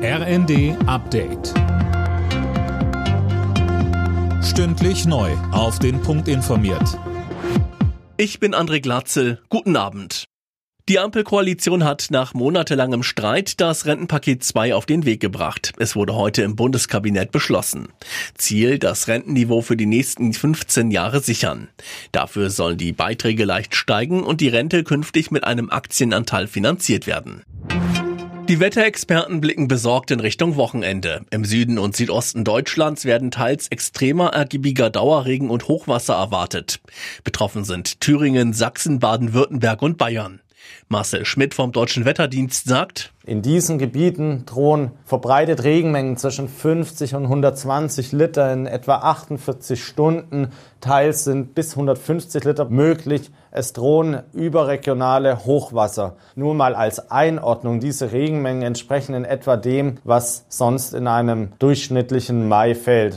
RND Update. Stündlich neu auf den Punkt informiert. Ich bin André Glatzel. Guten Abend. Die Ampelkoalition hat nach monatelangem Streit das Rentenpaket 2 auf den Weg gebracht. Es wurde heute im Bundeskabinett beschlossen. Ziel, das Rentenniveau für die nächsten 15 Jahre sichern. Dafür sollen die Beiträge leicht steigen und die Rente künftig mit einem Aktienanteil finanziert werden. Die Wetterexperten blicken besorgt in Richtung Wochenende. Im Süden und Südosten Deutschlands werden teils extremer ergiebiger Dauerregen und Hochwasser erwartet. Betroffen sind Thüringen, Sachsen, Baden-Württemberg und Bayern. Marcel Schmidt vom Deutschen Wetterdienst sagt: In diesen Gebieten drohen verbreitet Regenmengen zwischen 50 und 120 Liter in etwa 48 Stunden. Teils sind bis 150 Liter möglich. Es drohen überregionale Hochwasser. Nur mal als Einordnung: Diese Regenmengen entsprechen in etwa dem, was sonst in einem durchschnittlichen Mai fällt.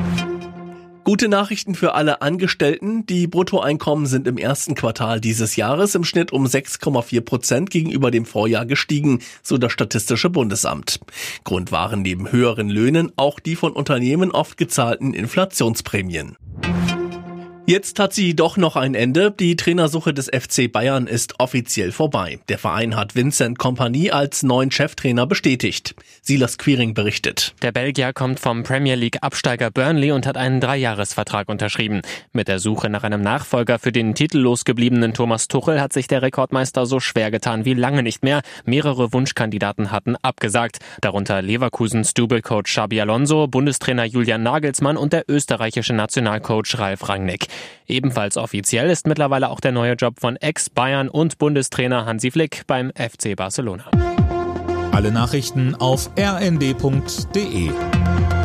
Gute Nachrichten für alle Angestellten. Die Bruttoeinkommen sind im ersten Quartal dieses Jahres im Schnitt um 6,4% gegenüber dem Vorjahr gestiegen, so das Statistische Bundesamt. Grund waren neben höheren Löhnen auch die von Unternehmen oft gezahlten Inflationsprämien. Jetzt hat sie doch noch ein Ende. Die Trainersuche des FC Bayern ist offiziell vorbei. Der Verein hat Vincent Kompany als neuen Cheftrainer bestätigt. Silas Quiring berichtet. Der Belgier kommt vom Premier League Absteiger Burnley und hat einen 3-Jahres-Vertrag unterschrieben. Mit der Suche nach einem Nachfolger für den titellos gebliebenen Thomas Tuchel hat sich der Rekordmeister so schwer getan wie lange nicht mehr. Mehrere Wunschkandidaten hatten abgesagt. Darunter Leverkusens Double-Coach Xabi Alonso, Bundestrainer Julian Nagelsmann und der österreichische Nationalcoach Ralf Rangnick. Ebenfalls offiziell ist mittlerweile auch der neue Job von Ex-Bayern und Bundestrainer Hansi Flick beim FC Barcelona. Alle Nachrichten auf rnd.de.